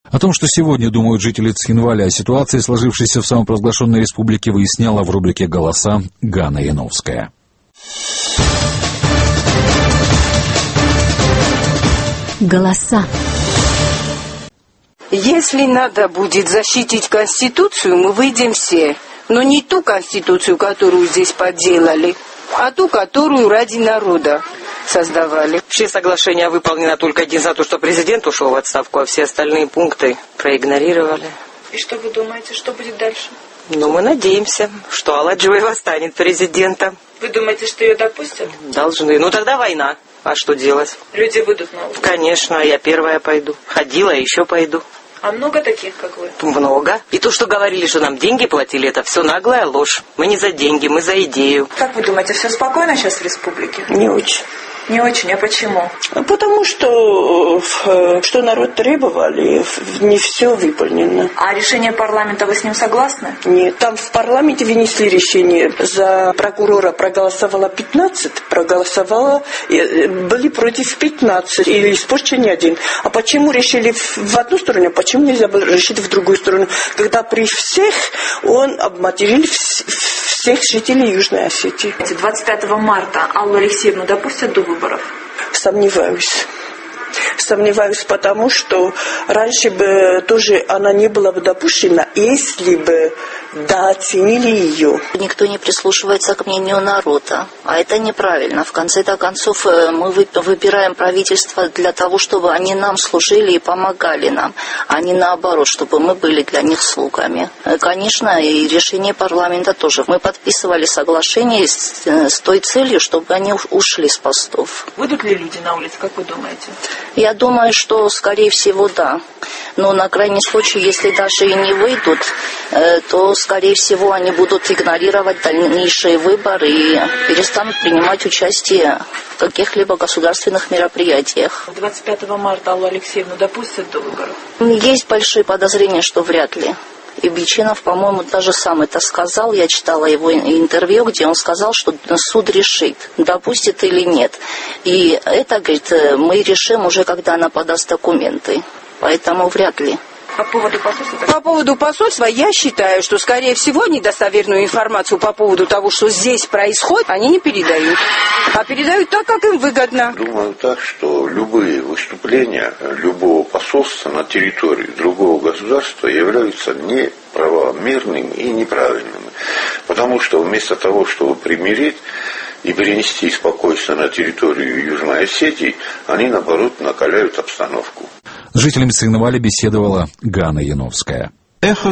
О том, что сегодня думают жители Цхинваля о ситуации, сложившейся в самопровозглашенной республике, выясняла в рубрике «Голоса» Ганна Яновская. Голоса. Если надо будет защитить Конституцию, мы выйдем все. Но не ту Конституцию, которую здесь подделали, а ту, которую ради народа создавали. Все соглашения выполнены только один за то, что президент ушел в отставку, а все остальные пункты проигнорировали. И что вы думаете, что будет дальше? Ну, мы надеемся, что Аладжиева станет президентом. Вы думаете, что ее допустят? Должны. Ну, тогда война. А что делать? Люди выйдут на улицу. Конечно, я первая пойду. Ходила, еще пойду. А много таких, как вы? Много. И то, что говорили, что нам деньги платили, это все наглая ложь. Мы не за деньги, мы за идею. Как вы думаете, все спокойно сейчас в республике? Не очень. Не очень, а почему? Потому что народ требовали, не все выполнено. А решение парламента, вы с ним согласны? Нет, там в парламенте вынесли решение. За прокурора проголосовало 15, были против 15, или испорчен один. А почему решили в одну сторону, почему нельзя было решить в другую сторону? Когда при всех он обматерил всех жителей Южной Осетии. 25 марта Аллу Алексеевну допустят до выборов? Сомневаюсь, потому что раньше бы тоже она не была бы допущена, если бы дооценили ее. Никто не прислушивается к мнению народа, а это неправильно. В конце-то концов, мы выбираем правительство для того, чтобы они нам служили и помогали нам, а не наоборот, чтобы мы были для них слугами. Конечно, и решение парламента тоже. Мы подписывали соглашение с той целью, чтобы они ушли с постов. Выйдут ли люди на улицу, как вы думаете? Я думаю, что, скорее всего, да. Но на крайний случай, если даже и не выйдут, то, скорее всего, они будут игнорировать дальнейшие выборы и перестанут принимать участие в каких-либо государственных мероприятиях. 25 марта Аллу Алексеевну допустят до выборов? Есть большие подозрения, что вряд ли. И Бичинов, по-моему, даже сам это сказал. Я читала его интервью, где он сказал, что суд решит, допустит или нет. И это, говорит, мы решим уже, когда она подаст документы. Поэтому вряд ли. По поводу посольства? По поводу посольства я считаю, что, скорее всего, недостоверную информацию по поводу того, что здесь происходит, они не передают. А передают так, как им выгодно. Думаю так, что любые выступления любого посольства на территории другого государства являются неправомерными и неправильными. Потому что вместо того, чтобы примирить и перенести спокойствие на территорию Южной Осетии, они, наоборот, накаляют обстановку. С жителями Цхинваля беседовала Ганна Яновская. Эхо